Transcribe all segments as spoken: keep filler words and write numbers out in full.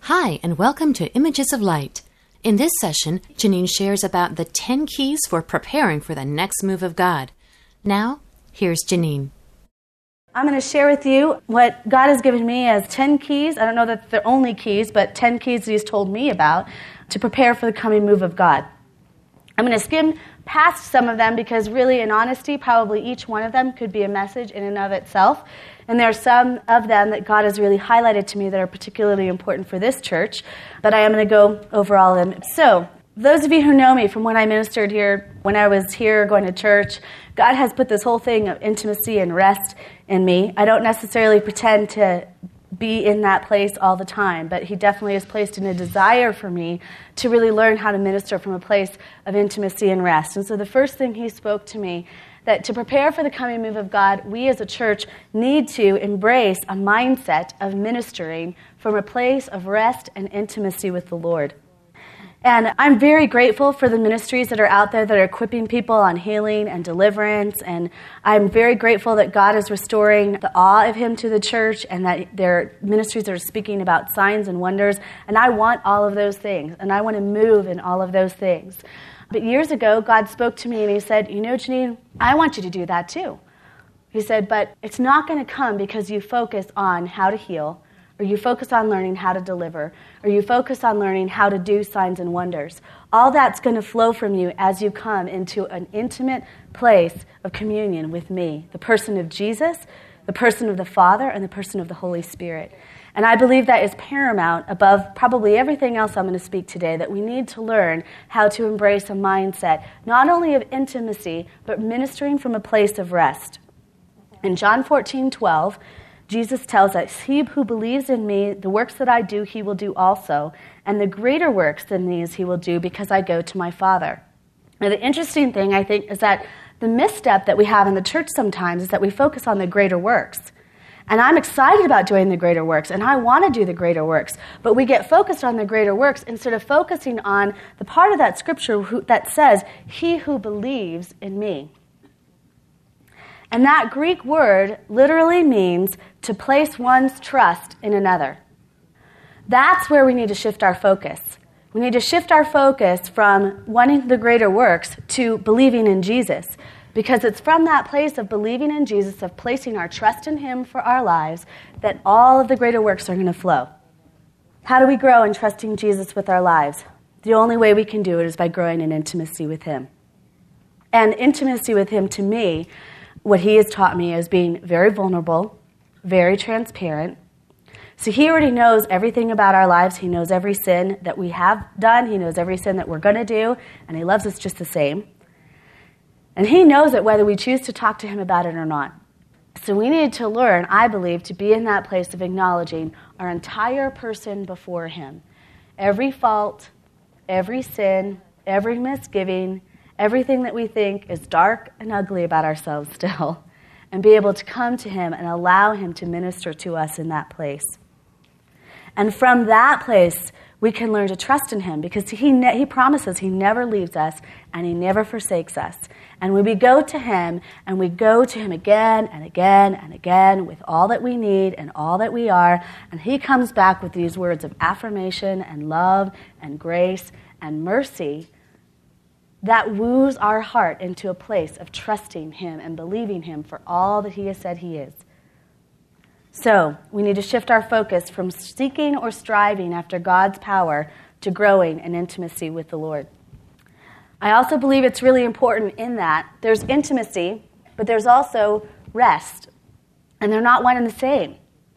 Hi, and welcome to Images of Light. In this session, Janine shares about the ten keys for preparing for the next move of God. Now, here's Janine. I'm going to share with you what God has given me as ten keys. I don't know that they're only keys, but ten keys that He's told me about to prepare for the coming move of God. I'm going to skim past some of them because really, in honesty, probably each one of them could be a message in and of itself. And there are some of them that God has really highlighted to me that are particularly important for this church, but I am going to go over all of them. So, those of you who know me from when I ministered here, when I was here going to church, God has put this whole thing of intimacy and rest in me. I don't necessarily pretend to be in that place all the time, but He definitely has placed in a desire for me to really learn how to minister from a place of intimacy and rest. And so the first thing He spoke to me, that to prepare for the coming move of God, we as a church need to embrace a mindset of ministering from a place of rest and intimacy with the Lord. And I'm very grateful for the ministries that are out there that are equipping people on healing and deliverance. And I'm very grateful that God is restoring the awe of Him to the church and that there are ministries that are speaking about signs and wonders. And I want all of those things. And I want to move in all of those things. But years ago, God spoke to me and He said, you know, Janine, I want you to do that too. He said, but it's not going to come because you focus on how to heal, or you focus on learning how to deliver, or you focus on learning how to do signs and wonders. All that's going to flow from you as you come into an intimate place of communion with me, the person of Jesus, the person of the Father, and the person of the Holy Spirit. And I believe that is paramount above probably everything else I'm going to speak today, that we need to learn how to embrace a mindset, not only of intimacy, but ministering from a place of rest. In John fourteen twelve, Jesus tells us, "He who believes in me, the works that I do, he will do also, and the greater works than these he will do because I go to my Father." Now, the interesting thing, I think, is that the misstep that we have in the church sometimes is that we focus on the greater works. And I'm excited about doing the greater works, and I want to do the greater works, but we get focused on the greater works instead of focusing on the part of that scripture who, that says, "He who believes in me." And that Greek word literally means to place one's trust in another. That's where we need to shift our focus. We need to shift our focus from wanting the greater works to believing in Jesus, because it's from that place of believing in Jesus, of placing our trust in Him for our lives, that all of the greater works are going to flow. How do we grow in trusting Jesus with our lives? The only way we can do it is by growing in intimacy with Him. And intimacy with Him, to me, what He has taught me is being very vulnerable, very transparent. So He already knows everything about our lives. He knows every sin that we have done. He knows every sin that we're going to do, and He loves us just the same. And He knows it whether we choose to talk to Him about it or not. So we need to learn, I believe, to be in that place of acknowledging our entire person before Him. Every fault, every sin, every misgiving, everything that we think is dark and ugly about ourselves still, and be able to come to Him and allow Him to minister to us in that place. And from that place, we can learn to trust in Him, because He ne- He promises He never leaves us and He never forsakes us. And when we go to Him, and we go to Him again and again and again with all that we need and all that we are, and He comes back with these words of affirmation and love and grace and mercy, that woos our heart into a place of trusting Him and believing Him for all that He has said He is. So, we need to shift our focus from seeking or striving after God's power to growing in intimacy with the Lord. I also believe it's really important in that there's intimacy, but there's also rest. And they're not one and the same.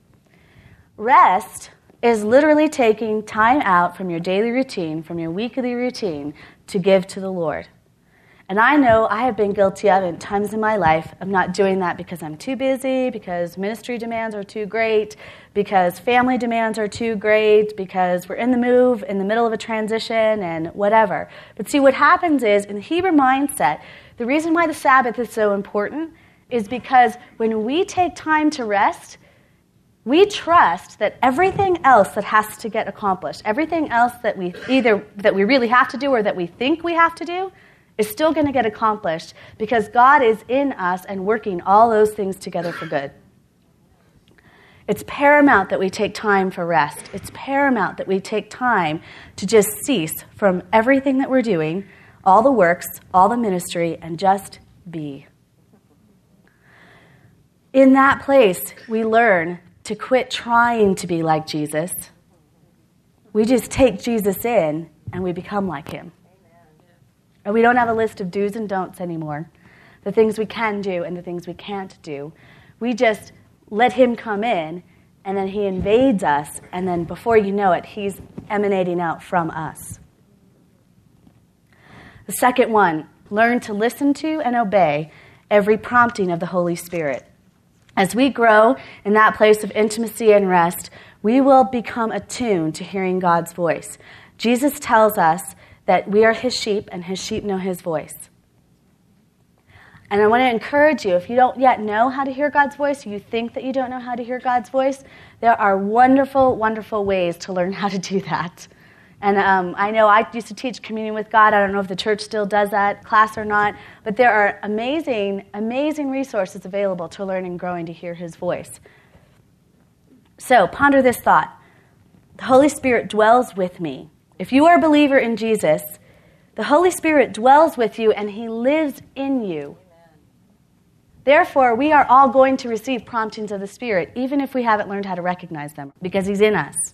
Rest is literally taking time out from your daily routine, from your weekly routine, to give to the Lord. And I know I have been guilty of it at times in my life. I'm not doing that because I'm too busy, because ministry demands are too great, because family demands are too great, because we're in the move, in the middle of a transition, and whatever. But see, what happens is, in the Hebrew mindset, the reason why the Sabbath is so important is because when we take time to rest, we trust that everything else that has to get accomplished, everything else that we either that we really have to do or that we think we have to do, is still going to get accomplished because God is in us and working all those things together for good. It's paramount that we take time for rest. It's paramount that we take time to just cease from everything that we're doing, all the works, all the ministry, and just be. In that place, we learn to quit trying to be like Jesus. We just take Jesus in and we become like him. And we don't have a list of do's and don'ts anymore. The things we can do and the things we can't do. We just let him come in, and then he invades us, and then before you know it, he's emanating out from us. The second one, learn to listen to and obey every prompting of the Holy Spirit. As we grow in that place of intimacy and rest, we will become attuned to hearing God's voice. Jesus tells us that we are his sheep, and his sheep know his voice. And I want to encourage you, if you don't yet know how to hear God's voice, or you think that you don't know how to hear God's voice, there are wonderful, wonderful ways to learn how to do that. And um, I know I used to teach Communion with God. I don't know if the church still does that class or not, but there are amazing, amazing resources available to learn and growing to hear his voice. So ponder this thought. The Holy Spirit dwells with me. If you are a believer in Jesus, the Holy Spirit dwells with you and he lives in you. Therefore, we are all going to receive promptings of the Spirit, even if we haven't learned how to recognize them, because he's in us.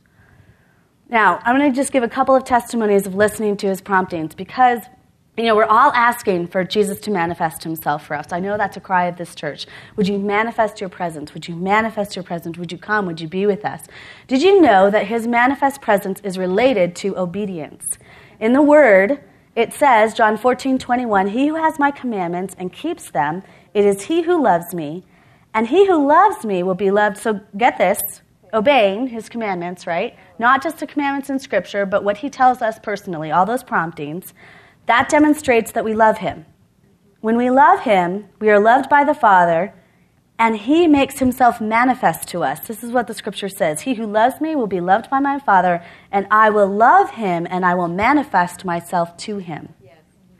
Now, I'm going to just give a couple of testimonies of listening to his promptings, because, you know, we're all asking for Jesus to manifest himself for us. I know that's a cry of this church. Would you manifest your presence? Would you manifest your presence? Would you come? Would you be with us? Did you know that his manifest presence is related to obedience? In the Word, it says, John fourteen twenty-one, he who has my commandments and keeps them, it is he who loves me, and he who loves me will be loved. So get this, obeying his commandments, right? Not just the commandments in Scripture, but what he tells us personally, all those promptings, that demonstrates that we love him. When we love him, we are loved by the Father, and he makes himself manifest to us. This is what the Scripture says. He who loves me will be loved by my Father, and I will love him, and I will manifest myself to him. Yes.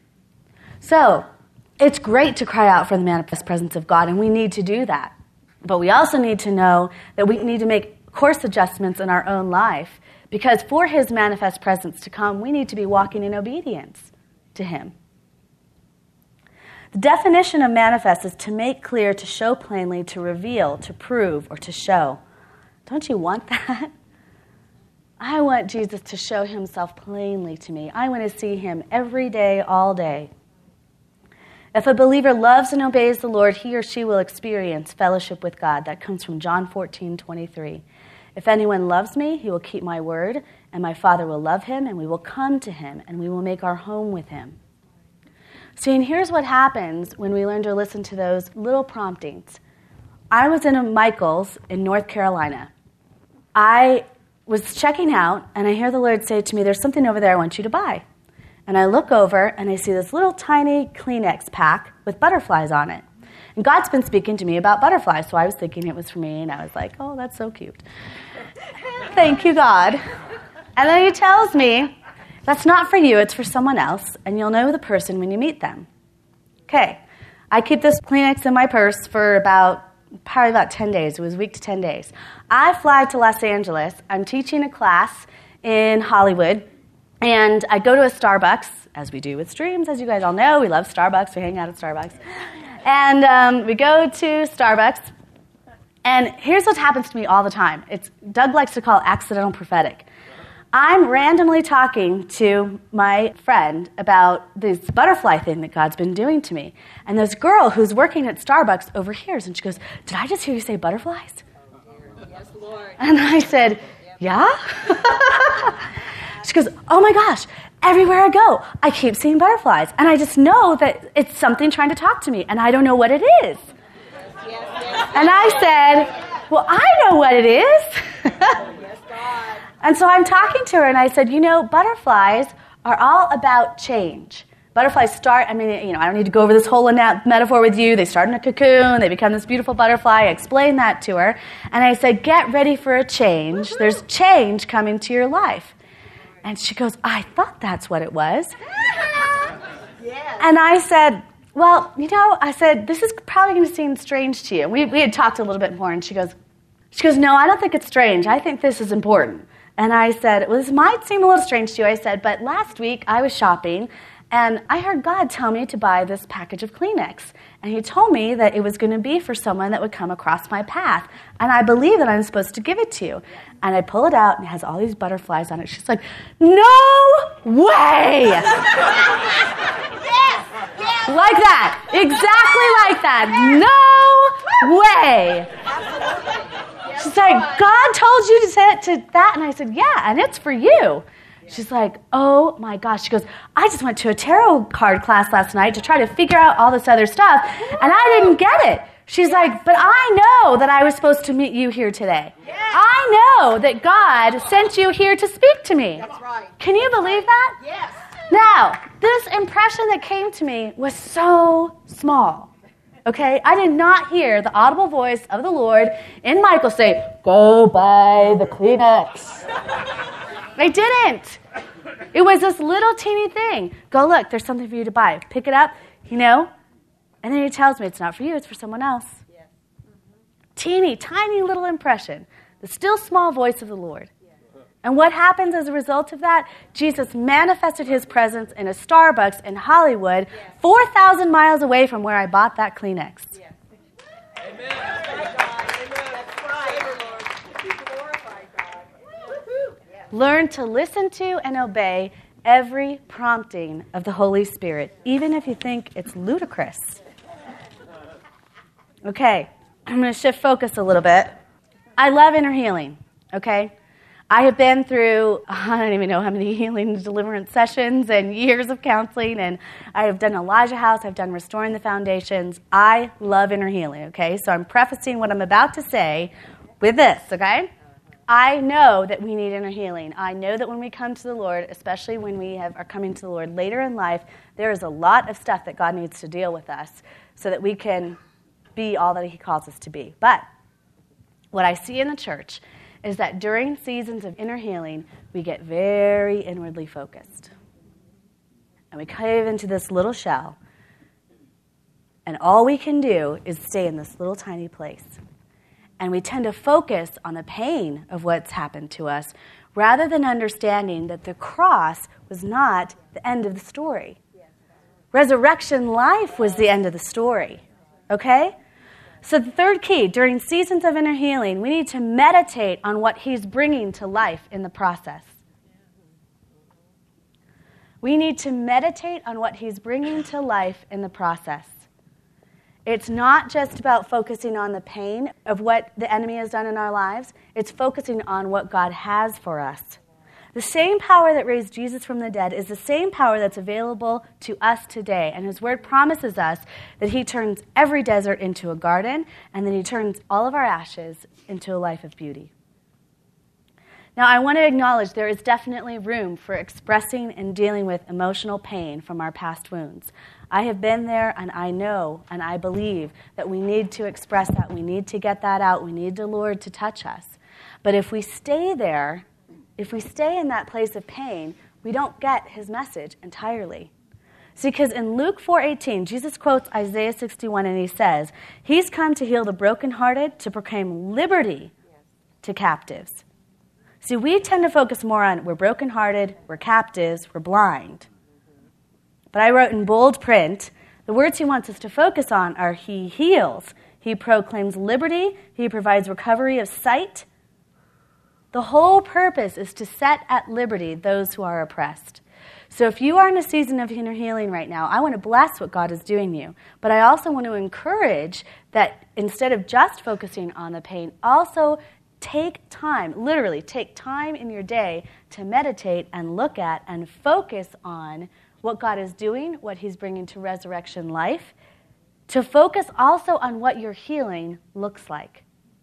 So, it's great to cry out for the manifest presence of God, and we need to do that. But we also need to know that we need to make course adjustments in our own life, because for his manifest presence to come, we need to be walking in obedience to him. The definition of manifest is to make clear, to show plainly, to reveal, to prove, or to show. Don't you want that? I want Jesus to show himself plainly to me. I want to see him every day, all day. If a believer loves and obeys the Lord, he or she will experience fellowship with God. That comes from John fourteen twenty-three. If anyone loves me, he will keep my word, and my Father will love him, and we will come to him, and we will make our home with him. See, and here's what happens when we learn to listen to those little promptings. I was in a Michael's in North Carolina. I was checking out, and I hear the Lord say to me, there's something over there I want you to buy. And I look over, and I see this little tiny Kleenex pack with butterflies on it. And God's been speaking to me about butterflies, so I was thinking it was for me, and I was like, oh, that's so cute. Thank you, God. And then he tells me, that's not for you, it's for someone else, and you'll know the person when you meet them. Okay, I keep this Kleenex in my purse for about, probably about ten days. It was a week to ten days. I fly to Los Angeles. I'm teaching a class in Hollywood, and I go to a Starbucks, as we do with streams, as you guys all know. We love Starbucks. We hang out at Starbucks. And um, we go to Starbucks, and here's what happens to me all the time. It's Doug likes to call accidental prophetic. I'm randomly talking to my friend about this butterfly thing that God's been doing to me. And this girl who's working at Starbucks overhears, and she goes, did I just hear you say butterflies? Yes, Lord. And I said, yeah? She goes, oh my gosh, everywhere I go, I keep seeing butterflies. And I just know that it's something trying to talk to me, and I don't know what it is. Yes, yes. And I said, well, I know what it is. Yes, God. And so I'm talking to her, and I said, you know, butterflies are all about change. Butterflies start, I mean, you know, I don't need to go over this whole metaphor with you. They start in a cocoon. They become this beautiful butterfly. I explained that to her. And I said, get ready for a change. There's change coming to your life. And she goes, I thought that's what it was. Yes. And I said, well, you know, I said, this is probably going to seem strange to you. We, we had talked a little bit more, and she goes, She goes, no, I don't think it's strange. I think this is important. And I said, well, this might seem a little strange to you. I said, but last week I was shopping, and I heard God tell me to buy this package of Kleenex. And he told me that it was going to be for someone that would come across my path. And I believe that I'm supposed to give it to you. And I pull it out, and it has all these butterflies on it. She's like, no way! Yes, yes. Like that. Exactly like that. No way. She's like, God told you to say it to that? And I said, yeah, and it's for you. She's like, oh my gosh. She goes, I just went to a tarot card class last night to try to figure out all this other stuff, and I didn't get it. She's like, but I know that I was supposed to meet you here today. I know that God sent you here to speak to me. That's right. Can you believe that? Yes. Now, this impression that came to me was so small. Okay, I did not hear the audible voice of the Lord in Michael say, go buy the Kleenex. I didn't. It was this little teeny thing. Go look, there's something for you to buy. Pick it up, you know? And then he tells me it's not for you, it's for someone else. Yes. Mm-hmm. Teeny, tiny little impression. The still small voice of the Lord. And what happens as a result of that? Jesus manifested his presence in a Starbucks in Hollywood, yes. four thousand miles away from where I bought that Kleenex. Yes. Amen. That's right, God. Amen. That's right, Lord. Be glorified, God. Woo-hoo. Yes. Learn to listen to and obey every prompting of the Holy Spirit, even if you think it's ludicrous. Okay, I'm going to shift focus a little bit. I love inner healing, okay? I have been through, I don't even know how many healing and deliverance sessions and years of counseling, and I have done Elijah House, I've done Restoring the Foundations. I love inner healing, okay? So I'm prefacing what I'm about to say with this, okay? I know that we need inner healing. I know that when we come to the Lord, especially when we have, are coming to the Lord later in life, there is a lot of stuff that God needs to deal with us so that we can be all that he calls us to be. But what I see in the church is that during seasons of inner healing, we get very inwardly focused. And we cave into this little shell, and all we can do is stay in this little tiny place. And we tend to focus on the pain of what's happened to us rather than understanding that the cross was not the end of the story. Resurrection life was the end of the story. Okay? So the third key, during seasons of inner healing, we need to meditate on what he's bringing to life in the process. We need to meditate on what he's bringing to life in the process. It's not just about focusing on the pain of what the enemy has done in our lives. It's focusing on what God has for us. The same power that raised Jesus from the dead is the same power that's available to us today. And his word promises us that he turns every desert into a garden, and that he turns all of our ashes into a life of beauty. Now, I want to acknowledge there is definitely room for expressing and dealing with emotional pain from our past wounds. I have been there, and I know, and I believe that we need to express that. We need to get that out. We need the Lord to touch us. But if we stay there, if we stay in that place of pain, we don't get his message entirely. See, because in Luke four eighteen, Jesus quotes Isaiah sixty-one, and he says, he's come to heal the brokenhearted, to proclaim liberty to captives. See, we tend to focus more on we're brokenhearted, we're captives, we're blind. But I wrote in bold print, the words he wants us to focus on are he heals, he proclaims liberty, he provides recovery of sight. The whole purpose is to set at liberty those who are oppressed. So if you are in a season of inner healing right now, I want to bless what God is doing you. But I also want to encourage that instead of just focusing on the pain, also take time, literally take time in your day to meditate and look at and focus on what God is doing, what he's bringing to resurrection life, to focus also on what your healing looks like.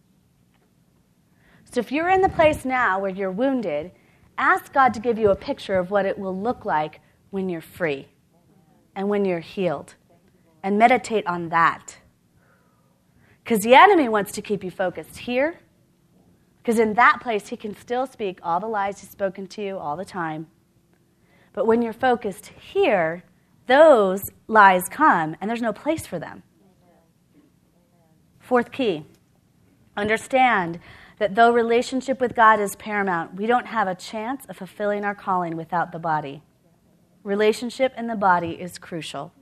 So if you're in the place now where you're wounded, ask God to give you a picture of what it will look like when you're free and when you're healed. And meditate on that. Because the enemy wants to keep you focused here. Because in that place, he can still speak all the lies he's spoken to you all the time. But when you're focused here, those lies come, and there's no place for them. Fourth key, understand that though relationship with God is paramount, we don't have a chance of fulfilling our calling without the body. Relationship in the body is crucial.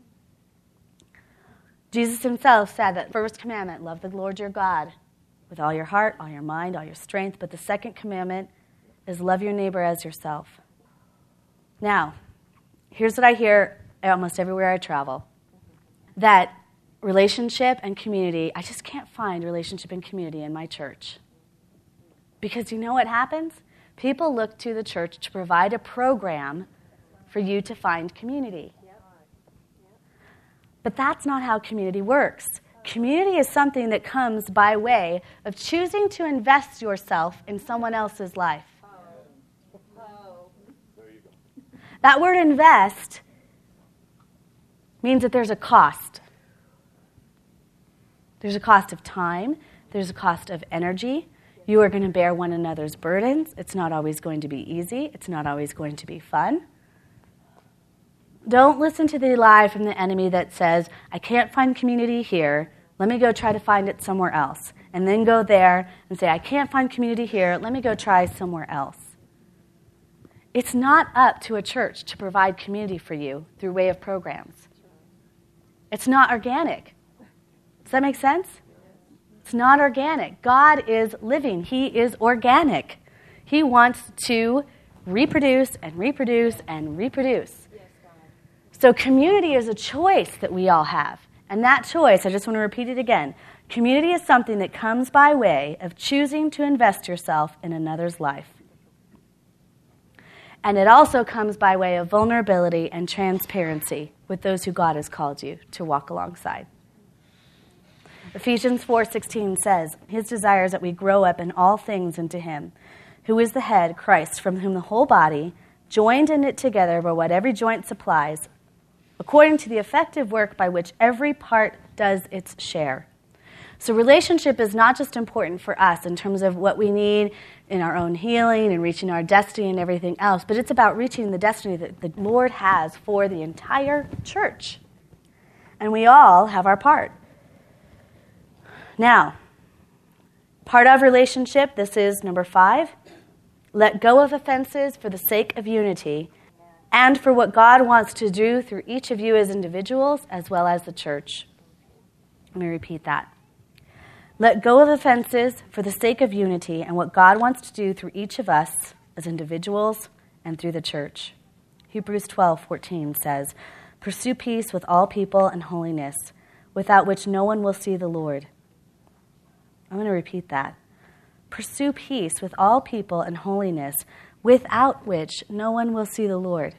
Jesus himself said that first commandment, love the Lord your God with all your heart, all your mind, all your strength. But the second commandment is love your neighbor as yourself. Now, here's what I hear almost everywhere I travel. That relationship and community, I just can't find relationship and community in my church. Because you know what happens? People look to the church to provide a program for you to find community. But that's not how community works. Community is something that comes by way of choosing to invest yourself in someone else's life. That word invest means that there's a cost. There's a cost of time. There's a cost of energy. You are going to bear one another's burdens. It's not always going to be easy. It's not always going to be fun. Don't listen to the lie from the enemy that says, I can't find community here. Let me go try to find it somewhere else. And then go there and say, I can't find community here. Let me go try somewhere else. It's not up to a church to provide community for you through way of programs. It's not organic. Does that make sense? It's not organic. God is living. He is organic. He wants to reproduce and reproduce and reproduce. So community is a choice that we all have. And that choice, I just want to repeat it again. Community is something that comes by way of choosing to invest yourself in another's life. And it also comes by way of vulnerability and transparency with those who God has called you to walk alongside. Ephesians four sixteen says, His desire is that we grow up in all things into Him, who is the head, Christ, from whom the whole body, joined and knit together by what every joint supplies, according to the effective work by which every part does its share. So relationship is not just important for us in terms of what we need in our own healing and reaching our destiny and everything else, but it's about reaching the destiny that the Lord has for the entire church. And we all have our part. Now, part of relationship, this is number five, let go of offenses for the sake of unity and for what God wants to do through each of you as individuals as well as the church. Let me repeat that. Let go of offenses for the sake of unity and what God wants to do through each of us as individuals and through the church. Hebrews twelve fourteen says, pursue peace with all people and holiness, without which no one will see the Lord. I'm going to repeat that. Pursue peace with all people and holiness, without which no one will see the Lord.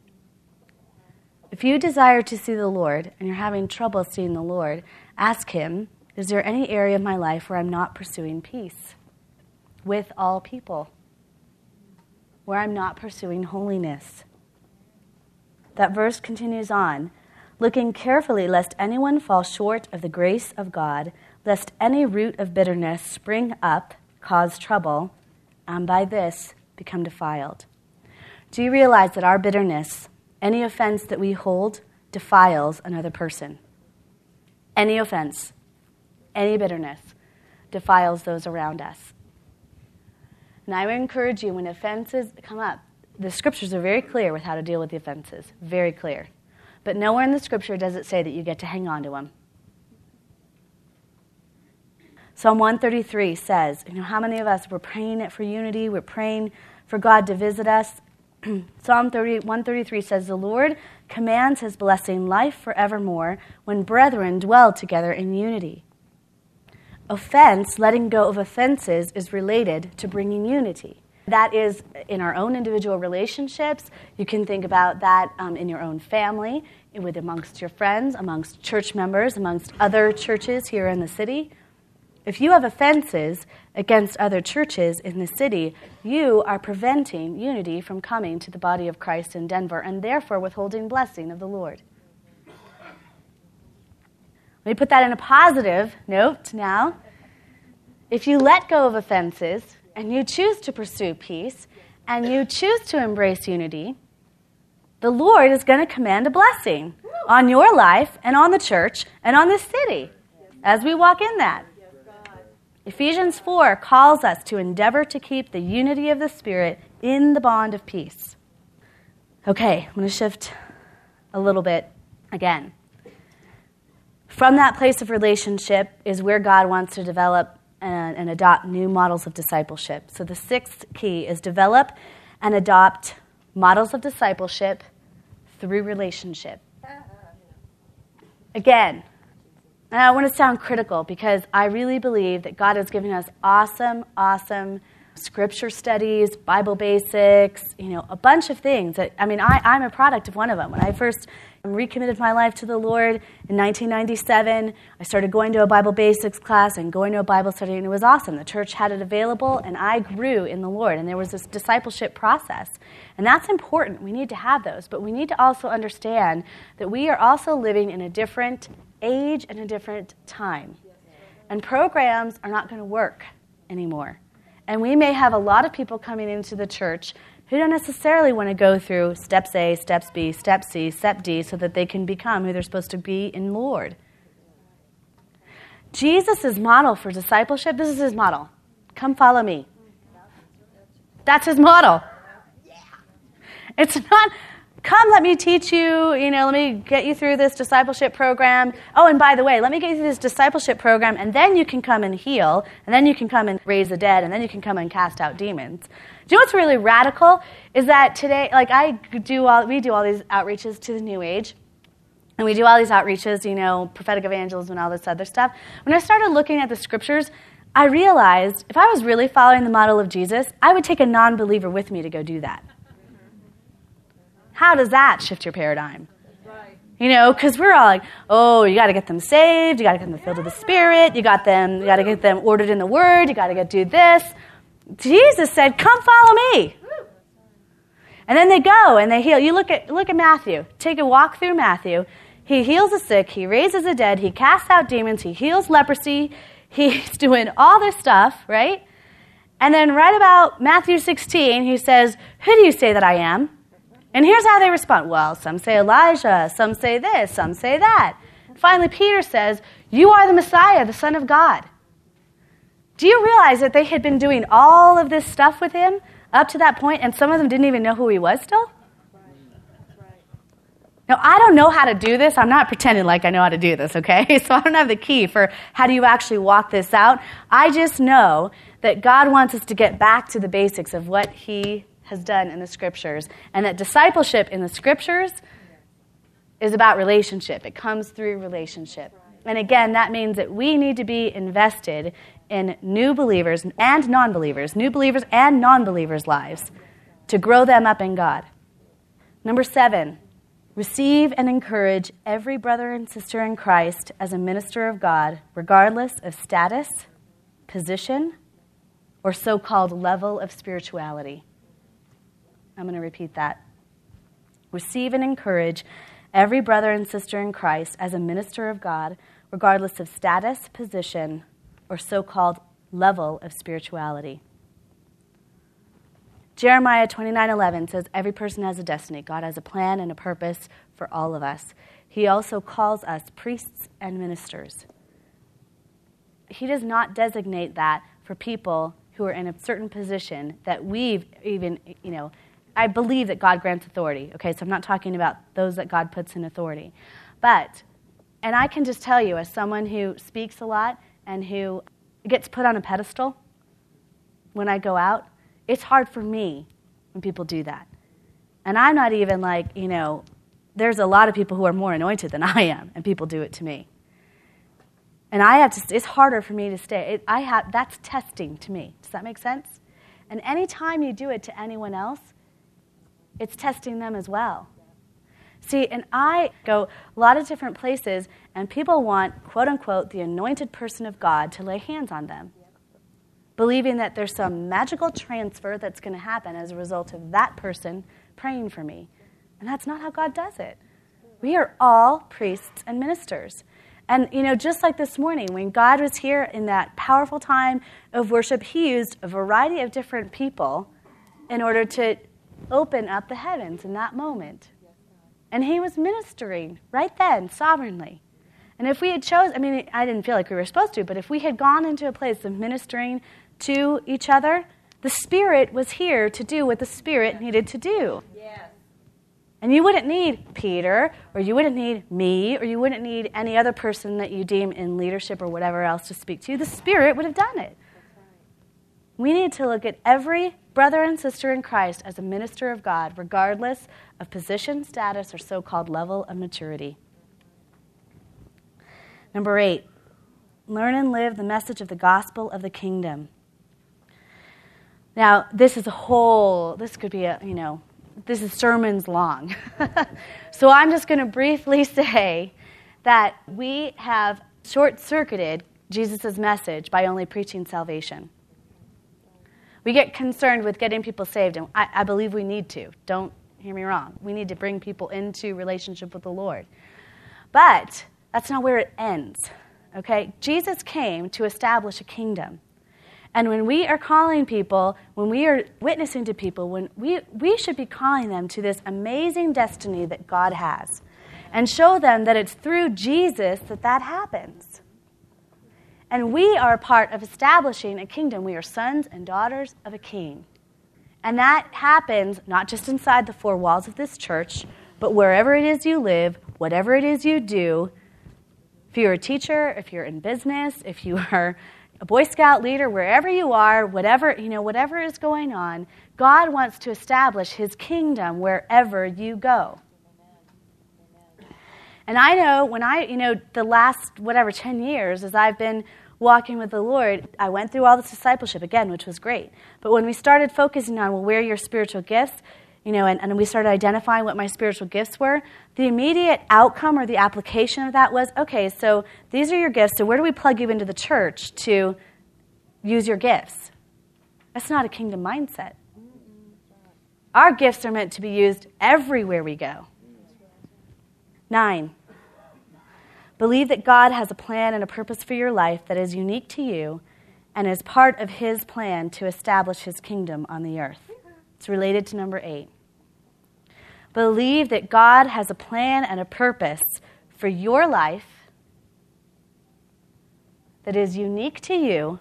If you desire to see the Lord and you're having trouble seeing the Lord, ask Him, is there any area of my life where I'm not pursuing peace with all people? Where I'm not pursuing holiness? That verse continues on, looking carefully lest anyone fall short of the grace of God, lest any root of bitterness spring up, cause trouble, and by this become defiled. Do you realize that our bitterness, any offense that we hold, defiles another person? Any offense, any bitterness, defiles those around us. And I would encourage you, when offenses come up, the scriptures are very clear with how to deal with the offenses, very clear. But nowhere in the scripture does it say that you get to hang on to them. Psalm one thirty-three says, you know, how many of us were praying for unity, we're praying for God to visit us? Psalm one thirty-three says, the Lord commands His blessing life forevermore when brethren dwell together in unity. Offense, letting go of offenses, is related to bringing unity. That is in our own individual relationships. You can think about that um, in your own family, with amongst your friends, amongst church members, amongst other churches here in the city. If you have offenses against other churches in the city, you are preventing unity from coming to the body of Christ in Denver and therefore withholding blessing of the Lord. Let me put that in a positive note now. If you let go of offenses and you choose to pursue peace and you choose to embrace unity, the Lord is going to command a blessing on your life and on the church and on this city as we walk in that. Ephesians four calls us to endeavor to keep the unity of the Spirit in the bond of peace. Okay, I'm going to shift a little bit again. From that place of relationship is where God wants to develop and, and adopt new models of discipleship. So the sixth key is develop and adopt models of discipleship through relationship. Again, and I want to sound critical because I really believe that God has given us awesome, awesome scripture studies, Bible basics, you know, a bunch of things. That, I mean, I, I'm a product of one of them. When I first recommitted my life to the Lord in nineteen ninety-seven, I started going to a Bible basics class and going to a Bible study, and it was awesome. The church had it available, and I grew in the Lord, and there was this discipleship process. And that's important. We need to have those, but we need to also understand that we are also living in a different age and a different time. And programs are not going to work anymore. And we may have a lot of people coming into the church who don't necessarily want to go through steps A, steps B, step C, step D, so that they can become who they're supposed to be in the Lord. Jesus' model for discipleship, this is his model. Come follow me. That's his model. It's not, come, let me teach you, you know, let me get you through this discipleship program. Oh, and by the way, let me get you through this discipleship program, and then you can come and heal, and then you can come and raise the dead, and then you can come and cast out demons. Do you know what's really radical? Is that today, like I do all, we do all these outreaches to the New Age, and we do all these outreaches, you know, prophetic evangelism and all this other stuff. When I started looking at the scriptures, I realized if I was really following the model of Jesus, I would take a non-believer with me to go do that. How does that shift your paradigm? You know, because we're all like, oh, you got to get them saved, you got to get them filled with the Spirit, you got them, you got to get them ordered in the Word, you got to get do this. Jesus said, "Come follow me," and then they go and they heal. You look at look at Matthew. Take a walk through Matthew. He heals the sick, he raises the dead, he casts out demons, he heals leprosy. He's doing all this stuff, right? And then right about Matthew sixteen, he says, "Who do you say that I am?" And here's how they respond. Well, some say Elijah, some say this, some say that. Finally, Peter says, "You are the Messiah, the Son of God." Do you realize that they had been doing all of this stuff with him up to that point, and some of them didn't even know who he was still? Now, I don't know how to do this. I'm not pretending like I know how to do this, okay? So I don't have the key for how do you actually walk this out. I just know that God wants us to get back to the basics of what he has done in the scriptures, and that discipleship in the scriptures is about relationship. It comes through relationship. And again, that means that we need to be invested in new believers and non-believers, new believers and non-believers' lives, to grow them up in God. Number seven, receive and encourage every brother and sister in Christ as a minister of God, regardless of status, position, or so-called level of spirituality. I'm going to repeat that. Receive and encourage every brother and sister in Christ as a minister of God, regardless of status, position, or so-called level of spirituality. Jeremiah twenty-nine eleven says, every person has a destiny. God has a plan and a purpose for all of us. He also calls us priests and ministers. He does not designate that for people who are in a certain position that we've even, you know, I believe that God grants authority. Okay, so I'm not talking about those that God puts in authority. But, and I can just tell you, as someone who speaks a lot and who gets put on a pedestal when I go out, it's hard for me when people do that. And I'm not even like, you know, there's a lot of people who are more anointed than I am, and people do it to me. And I have to, it's harder for me to stay. It, I have, that's testing to me. Does that make sense? And any time you do it to anyone else, it's testing them as well. See, and I go a lot of different places, and people want, quote unquote, the anointed person of God to lay hands on them, believing that there's some magical transfer that's going to happen as a result of that person praying for me. And that's not how God does it. We are all priests and ministers. And, you know, just like this morning, when God was here in that powerful time of worship, he used a variety of different people in order to open up the heavens in that moment. And he was ministering right then, sovereignly. And if we had chosen, I mean, I didn't feel like we were supposed to, but if we had gone into a place of ministering to each other, the Spirit was here to do what the Spirit needed to do. Yes. And you wouldn't need Peter, or you wouldn't need me, or you wouldn't need any other person that you deem in leadership or whatever else to speak to you. The Spirit would have done it. We need to look at every brother and sister in Christ as a minister of God, regardless of position, status, or so-called level of maturity. Number eight, learn and live the message of the gospel of the kingdom. Now, this is a whole, this could be a, you know, this is sermons long. So I'm just going to briefly say that we have short-circuited Jesus' message by only preaching salvation. We get concerned with getting people saved, and I, I believe we need to. Don't hear me wrong. We need to bring people into relationship with the Lord. But that's not where it ends, okay? Jesus came to establish a kingdom. And when we are calling people, when we are witnessing to people, when we, we should be calling them to this amazing destiny that God has and show them that it's through Jesus that that happens. And we are part of establishing a kingdom. We are sons and daughters of a king. And that happens not just inside the four walls of this church, but wherever it is you live, whatever it is you do. If you're a teacher, if you're in business, if you are a Boy Scout leader, wherever you are, whatever, you know, whatever is going on, God wants to establish his kingdom wherever you go. And I know when I, you know, the last, whatever, ten years, as I've been walking with the Lord, I went through all this discipleship again, which was great. But when we started focusing on, well, where are your spiritual gifts, you know, and, and we started identifying what my spiritual gifts were, the immediate outcome or the application of that was, okay, so these are your gifts, so where do we plug you into the church to use your gifts? That's not a kingdom mindset. Our gifts are meant to be used everywhere we go. Nine, believe that God has a plan and a purpose for your life that is unique to you and is part of his plan to establish his kingdom on the earth. It's related to number eight. Believe that God has a plan and a purpose for your life that is unique to you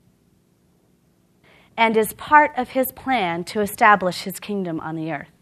and is part of his plan to establish his kingdom on the earth.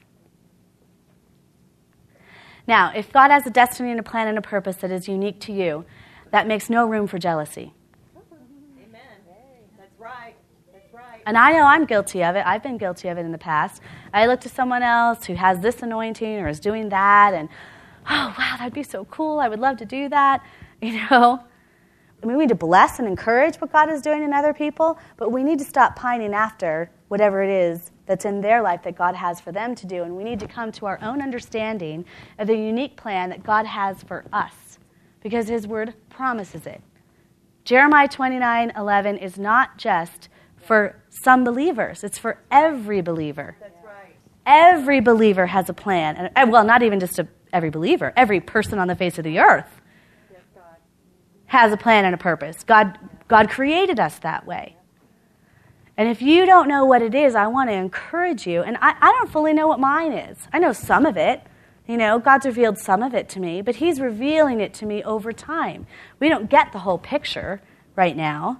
Now, if God has a destiny and a plan and a purpose that is unique to you, that makes no room for jealousy. Amen. That's right. That's right. And I know I'm guilty of it. I've been guilty of it in the past. I look to someone else who has this anointing or is doing that, and, oh, wow, that'd be so cool. I would love to do that. You know? I mean, we need to bless and encourage what God is doing in other people, but we need to stop pining after whatever it is that's in their life that God has for them to do. And we need to come to our own understanding of the unique plan that God has for us, because his word promises it. Jeremiah twenty-nine eleven is not just for some believers. It's for every believer. That's right. Every believer has a plan. And, well, not even just a, every believer. Every person on the face of the earth Yes, God. has a plan and a purpose. God, God created us that way. And if you don't know what it is, I want to encourage you. And I, I don't fully know what mine is. I know some of it. You know, God's revealed some of it to me, but he's revealing it to me over time. We don't get the whole picture right now.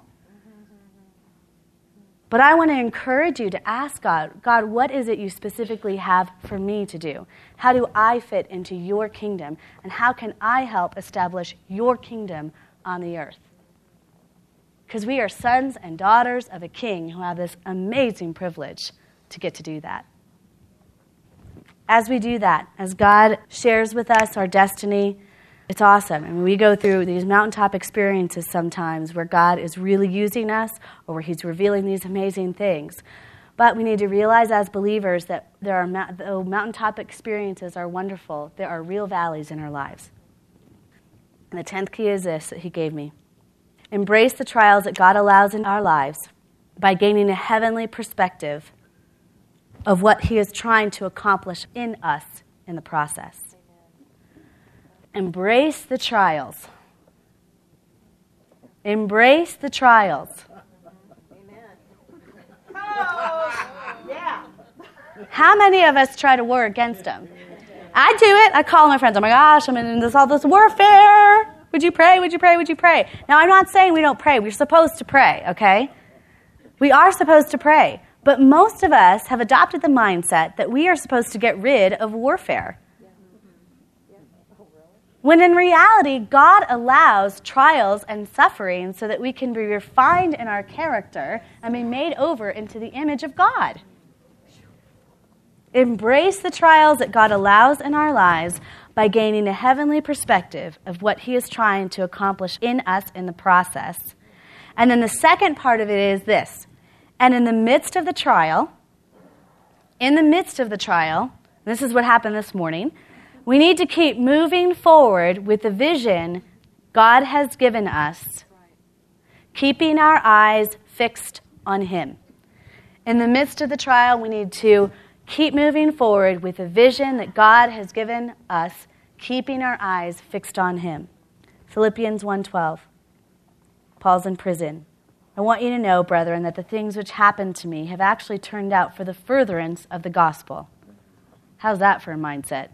But I want to encourage you to ask God, God, what is it you specifically have for me to do? How do I fit into your kingdom? And how can I help establish your kingdom on the earth? Because we are sons and daughters of a king who have this amazing privilege to get to do that. As we do that, as God shares with us our destiny, it's awesome. And we go through these mountaintop experiences sometimes where God is really using us or where he's revealing these amazing things. But we need to realize as believers that there are though mountaintop experiences are wonderful, there are real valleys in our lives. And the tenth key is this that he gave me. Embrace the trials that God allows in our lives by gaining a heavenly perspective of what he is trying to accomplish in us in the process. Amen. Embrace the trials. Embrace the trials. Amen. Oh, yeah. How many of us try to war against them? I do it. I call my friends. Oh my gosh, I'm in this all this warfare. Would you pray? Would you pray? Would you pray? Now, I'm not saying we don't pray. We're supposed to pray, okay? We are supposed to pray. But most of us have adopted the mindset that we are supposed to get rid of warfare. When in reality, God allows trials and suffering so that we can be refined in our character and be made over into the image of God. Embrace the trials that God allows in our lives by gaining a heavenly perspective of what He is trying to accomplish in us in the process. And then the second part of it is this. And in the midst of the trial, in the midst of the trial, this is what happened this morning, we need to keep moving forward with the vision God has given us, keeping our eyes fixed on Him. In the midst of the trial, we need to keep moving forward with the vision that God has given us, keeping our eyes fixed on Him. Philippians one twelve. Paul's in prison. I want you to know, brethren, that the things which happened to me have actually turned out for the furtherance of the gospel. How's that for a mindset?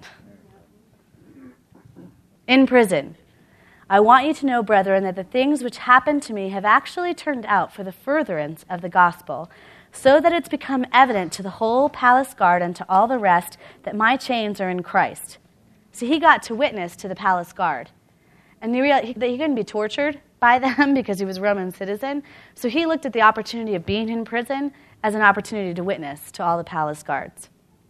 In prison. I want you to know, brethren, that the things which happened to me have actually turned out for the furtherance of the gospel, so that it's become evident to the whole palace guard and to all the rest that my chains are in Christ. See, he got to witness to the palace guard. And he realized that he couldn't be tortured by them because he was a Roman citizen. So he looked at the opportunity of being in prison as an opportunity to witness to all the palace guards.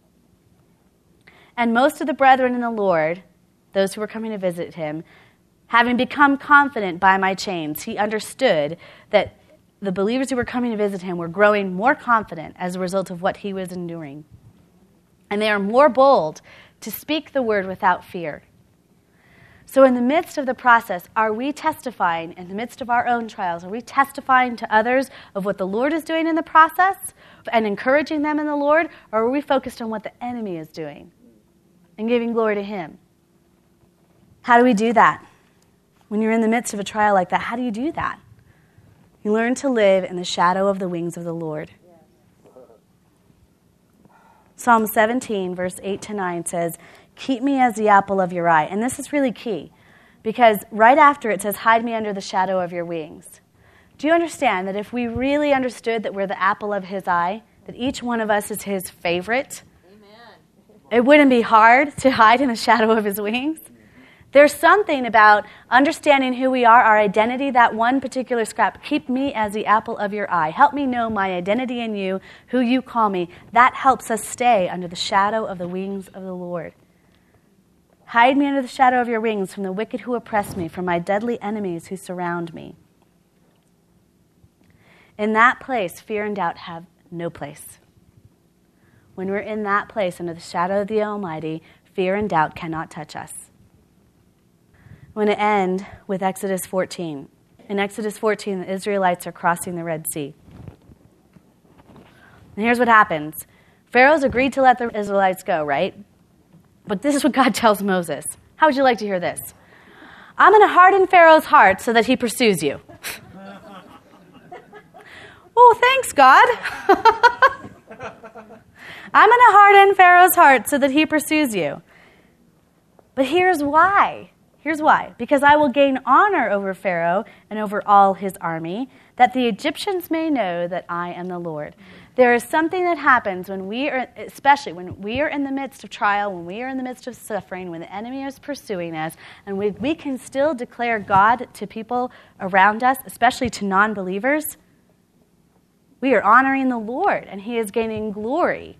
And most of the brethren in the Lord, those who were coming to visit him, having become confident by my chains, he understood that the believers who were coming to visit him were growing more confident as a result of what he was enduring. And they are more bold to speak the word without fear. So in the midst of the process, are we testifying, in the midst of our own trials, are we testifying to others of what the Lord is doing in the process and encouraging them in the Lord, or are we focused on what the enemy is doing and giving glory to him? How do we do that? When you're in the midst of a trial like that, how do you do that? You learn to live in the shadow of the wings of the Lord. Psalm seventeen, verse eight to nine says, keep me as the apple of your eye. And this is really key, because right after it says, hide me under the shadow of your wings. Do you understand that if we really understood that we're the apple of his eye, that each one of us is his favorite, amen, it wouldn't be hard to hide in the shadow of his wings? There's something about understanding who we are, our identity, that one particular scrap. Keep me as the apple of your eye. Help me know my identity in you, who you call me. That helps us stay under the shadow of the wings of the Lord. Hide me under the shadow of your wings from the wicked who oppress me, from my deadly enemies who surround me. In that place, fear and doubt have no place. When we're in that place under the shadow of the Almighty, fear and doubt cannot touch us. I want to end with Exodus fourteen. In Exodus fourteen, the Israelites are crossing the Red Sea. And here's what happens. Pharaoh's agreed to let the Israelites go, right? But this is what God tells Moses. How would you like to hear this? I'm going to harden Pharaoh's heart so that he pursues you. Oh, thanks, God. I'm going to harden Pharaoh's heart so that he pursues you. But here's why. Here's why. Because I will gain honor over Pharaoh and over all his army, that the Egyptians may know that I am the Lord. There is something that happens when we are, especially when we are in the midst of trial, when we are in the midst of suffering, when the enemy is pursuing us, and we, we can still declare God to people around us, especially to non-believers. We are honoring the Lord, and he is gaining glory.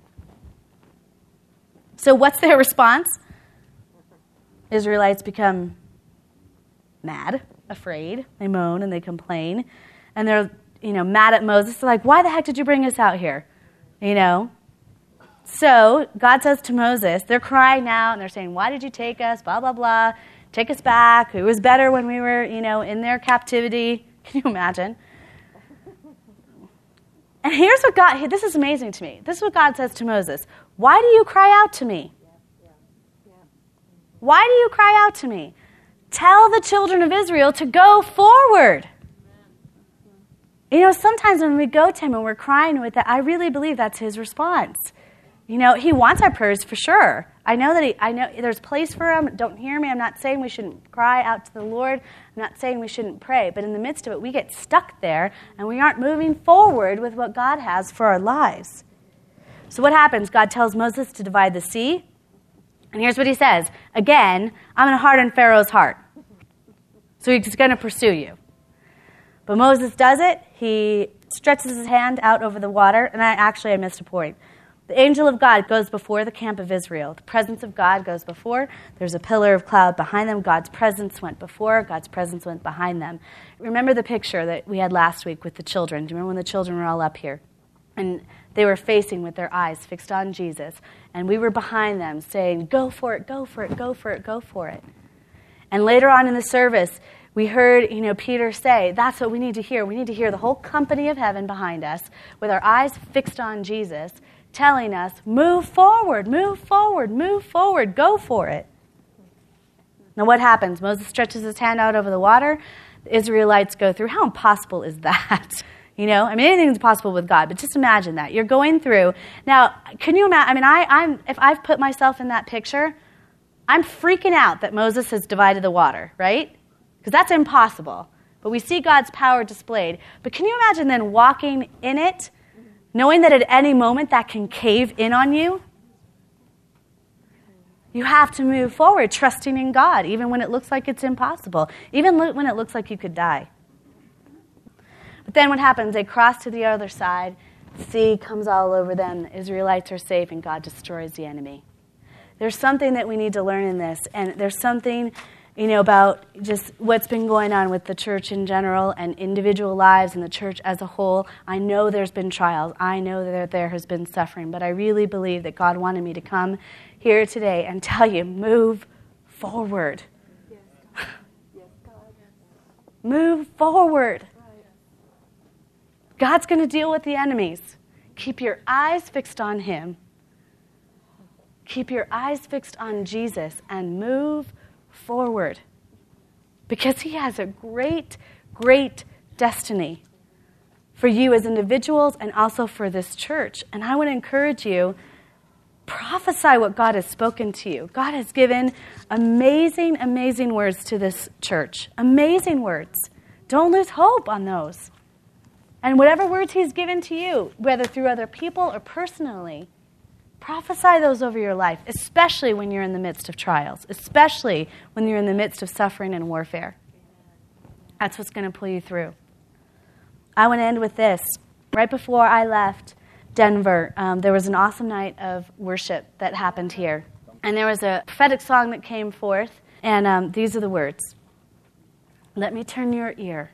So what's their response? Israelites become mad, afraid. They moan and they complain. And they're, you know, mad at Moses. They're like, why the heck did you bring us out here? You know? So God says to Moses, they're crying out and they're saying, why did you take us? Blah, blah, blah. Take us back. It was better when we were, you know, in their captivity. Can you imagine? And here's what God, this is amazing to me. This is what God says to Moses. Why do you cry out to me? Why do you cry out to me? Tell the children of Israel to go forward. You know, sometimes when we go to him and we're crying with that, I really believe that's his response. You know, he wants our prayers for sure. I know that he, I know there's place for him. Don't hear me. I'm not saying we shouldn't cry out to the Lord. I'm not saying we shouldn't pray. But in the midst of it, we get stuck there, and we aren't moving forward with what God has for our lives. So what happens? God tells Moses to divide the sea. And here's what he says. Again, I'm going to harden Pharaoh's heart. So he's going to pursue you. But Moses does it. He stretches his hand out over the water. And I actually, I missed a point. The angel of God goes before the camp of Israel. The presence of God goes before. There's a pillar of cloud behind them. God's presence went before. God's presence went behind them. Remember the picture that we had last week with the children. Do you remember when the children were all up here? And they were facing with their eyes fixed on Jesus. And we were behind them saying, go for it, go for it, go for it, go for it. And later on in the service, we heard, you know, Peter say, that's what we need to hear. We need to hear the whole company of heaven behind us with our eyes fixed on Jesus, telling us, move forward, move forward, move forward, go for it. Now what happens? Moses stretches his hand out over the water. The Israelites go through. How impossible is that? You know, I mean, anything's possible with God, but just imagine that. You're going through. Now, can you imagine? I mean, I, I'm if I've put myself in that picture, I'm freaking out that Moses has divided the water, right? Because that's impossible. But we see God's power displayed. But can you imagine then walking in it, knowing that at any moment that can cave in on you? You have to move forward, trusting in God, even when it looks like it's impossible, even when it looks like you could die. But then what happens? They cross to the other side, the sea comes all over them, the Israelites are safe, and God destroys the enemy. There's something that we need to learn in this, and there's something, you know, about just what's been going on with the church in general and individual lives and the church as a whole. I know there's been trials. I know that there has been suffering, but I really believe that God wanted me to come here today and tell you, move forward. Yes, God. Yes, God. Move forward. God's going to deal with the enemies. Keep your eyes fixed on him. Keep your eyes fixed on Jesus and move forward. Because he has a great, great destiny for you as individuals and also for this church. And I want to encourage you, prophesy what God has spoken to you. God has given amazing, amazing words to this church. Amazing words. Don't lose hope on those. And whatever words he's given to you, whether through other people or personally, prophesy those over your life, especially when you're in the midst of trials, especially when you're in the midst of suffering and warfare. That's what's going to pull you through. I want to end with this. Right before I left Denver, um, there was an awesome night of worship that happened here. And there was a prophetic song that came forth, and um, these are the words. Let me turn your ear.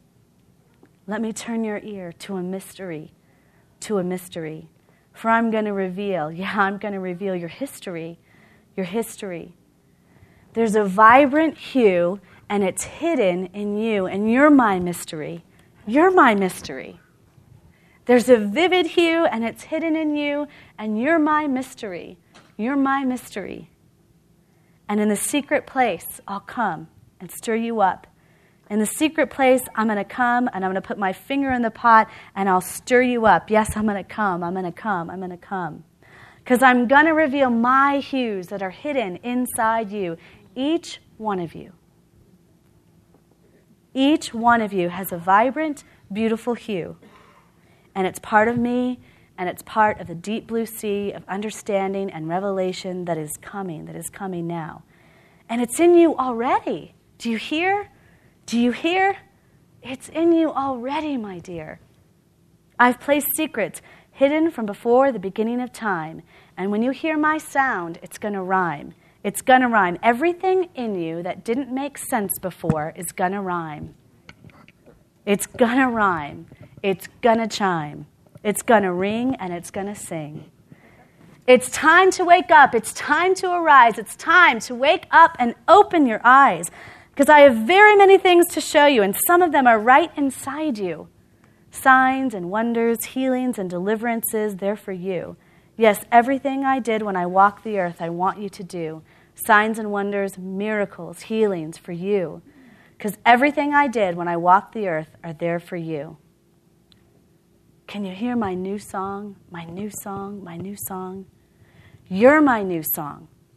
Let me turn your ear to a mystery, to a mystery. For I'm going to reveal, yeah, I'm going to reveal your history, your history. There's a vibrant hue, and it's hidden in you, and you're my mystery. You're my mystery. There's a vivid hue, and it's hidden in you, and you're my mystery. You're my mystery. And in the secret place, I'll come and stir you up. In the secret place, I'm going to come, and I'm going to put my finger in the pot, and I'll stir you up. Yes, I'm going to come. I'm going to come. I'm going to come. Because I'm going to reveal my hues that are hidden inside you, each one of you. Each one of you has a vibrant, beautiful hue. And it's part of me, and it's part of the deep blue sea of understanding and revelation that is coming, that is coming now. And it's in you already. Do you hear? Do you hear? It's in you already, my dear. I've placed secrets hidden from before the beginning of time. And when you hear my sound, it's going to rhyme. It's going to rhyme. Everything in you that didn't make sense before is going to rhyme. It's going to rhyme. It's going to chime. It's going to ring, and it's going to sing. It's time to wake up. It's time to arise. It's time to wake up and open your eyes. Because I have very many things to show you, and some of them are right inside you. Signs and wonders, healings and deliverances, they're for you. Yes, everything I did when I walked the earth, I want you to do. Signs and wonders, miracles, healings for you. Because everything I did when I walked the earth are there for you. Can you hear my new song, my new song, my new song? You're my new song.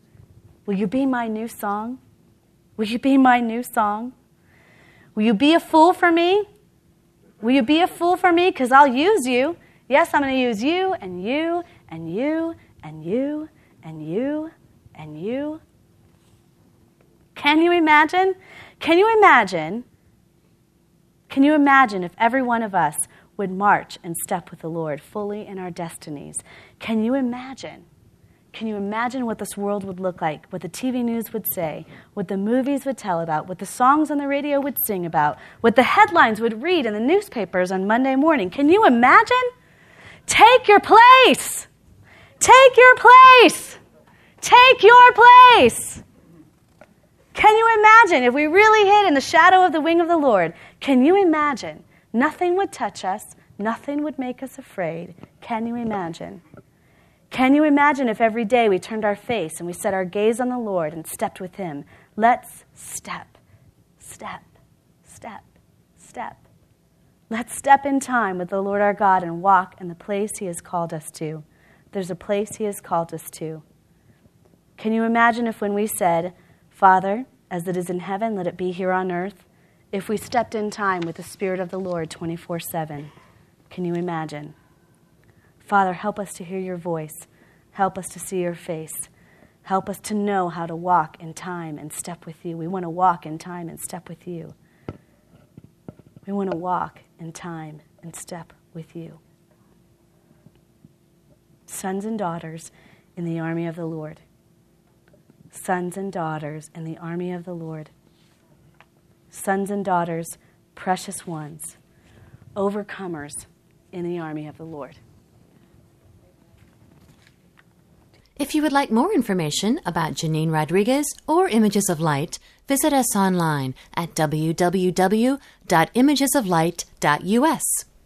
Will you be my new song? Will you be my new song? Will you be a fool for me? Will you be a fool for me? Because I'll use you. Yes, I'm going to use you and you and you and you and you and you. Can you imagine? Can you imagine? Can you imagine if every one of us would march and step with the Lord fully in our destinies? Can you imagine? Can you imagine what this world would look like, what the T V news would say, what the movies would tell about, what the songs on the radio would sing about, what the headlines would read in the newspapers on Monday morning? Can you imagine? Take your place. Take your place. Take your place. Can you imagine if we really hid in the shadow of the wing of the Lord? Can you imagine? Nothing would touch us. Nothing would make us afraid. Can you imagine? Can you imagine if every day we turned our face and we set our gaze on the Lord and stepped with Him? Let's step, step, step, step. Let's step in time with the Lord our God and walk in the place He has called us to. There's a place He has called us to. Can you imagine if when we said, Father, as it is in heaven, let it be here on earth, if we stepped in time with the Spirit of the Lord twenty-four seven? Can you imagine? Father, help us to hear your voice. Help us to see your face. Help us to know how to walk in time and step with you. We want to walk in time and step with you. We want to walk in time and step with you. Sons and daughters in the army of the Lord. Sons and daughters in the army of the Lord. Sons and daughters, precious ones, overcomers in the army of the Lord. If you would like more information about Janine Rodriguez or Images of Light, visit us online at w w w dot images of light dot u s.